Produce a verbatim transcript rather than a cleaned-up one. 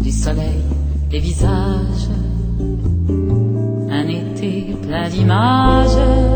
du soleil, des visages, un été plein d'images.